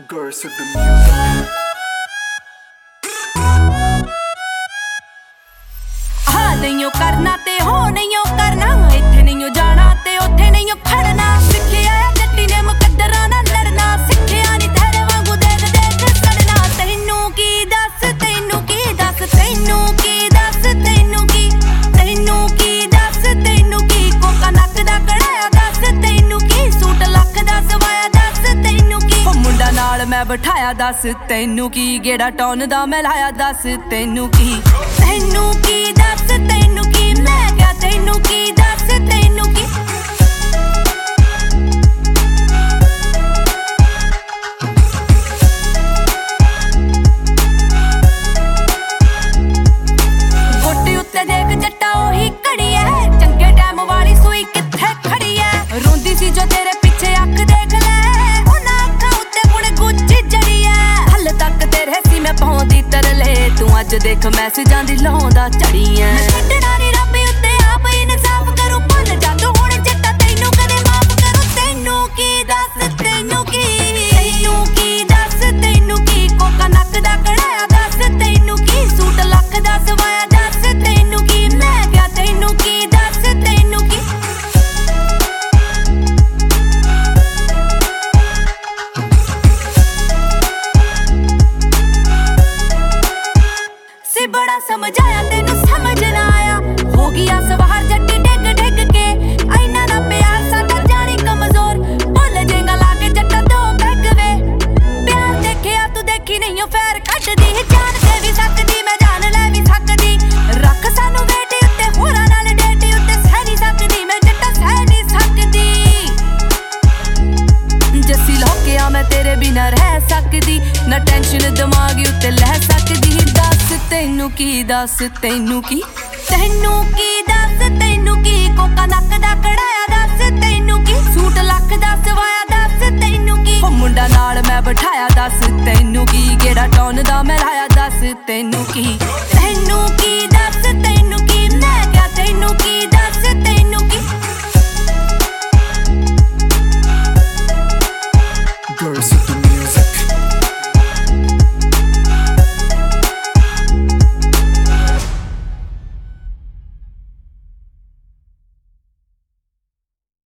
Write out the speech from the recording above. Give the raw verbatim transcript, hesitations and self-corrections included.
Girls with the music. हाँ नहीं करना ते हो नहीं करना, इत्थे नहीं जाना ते उत्थे नहीं खड़ना। सिक्खिया जट्टी ने मुकद्दरां नाल लड़ना, सिक्खिया नी तेरे वांगू देख देख सड़ना। तैनू की दस तैनू की दस तैनू की दस तैनू की तैनू की दस तैनू की कोका नक दा कढ़ाया दस तैनू की सूट लख दा सवाया दस तैनू की मुंडा नाल मैं बिठाया दस तैनू की गेड़ा टौन दा मैं लाया दस तैनू की तैनू की दस तैनू की मैं क्या तैनू की दस तैनू की गोटी उत्ते देख जट्टा ओही घड़ी है, चंगे टाइम वाली सूई कित्थे खड़ी है। रोंदी सी जो तेरे पीछे अख देख ले, उन्हां अखां उत्ते हुण गुच्ची जड़ी है। हल तक तेरे सी मैं पाउंदी तरले, तू अज देख मैसेजां दी लाउंदा झड़ी है। छड्डना नी रब उत्ते आप इंसाफ करूं, भुल जा तू हुण जट्टा तैनू कदे माफ करूं। तैनू की दस तैनू की तैनू की दस तैनू की कोका नक दा कढ़ाया दस तैनू की सूट लख दा सवाया दस तैनू की मैं क्या तैनू की दस तैनू की सी बड़ा समझाया तेनू समझ ना आया, हो गया सवार जट्टी डिग डिग के। ऐना ना प्यार साडा जानी कमजोर, भुल जेगा लाके जट्टा दो बैग वे। प्यार देखिया तू देखी नहीं फैर कटदी, जान दे भी सकदी मैं जान ले भी सकदी। रख सानू वेट उत्ते होरां नाल डेट उत्ते सह नहीं सकदी मैं जट्टा सह नहीं सकदी। जस्सी लोकिया मैं तेरे बिना रह सकदी, ना टेंशन दिमाग उत्ते लै सकदी। दस तैनू की दस तैनू की तैनू की दस तैनू की कोका नक दा कढ़ाया दस तैनू की सूट लख दा सवाया दस तैनू की मुंडा नाल मैं बिठाया दस तैनू की गेड़ा टौन दा मैं लाया दस तैनू की तैनू की दस तैनू की मैं क्या तैनू की दस तैनू की Girls with the music.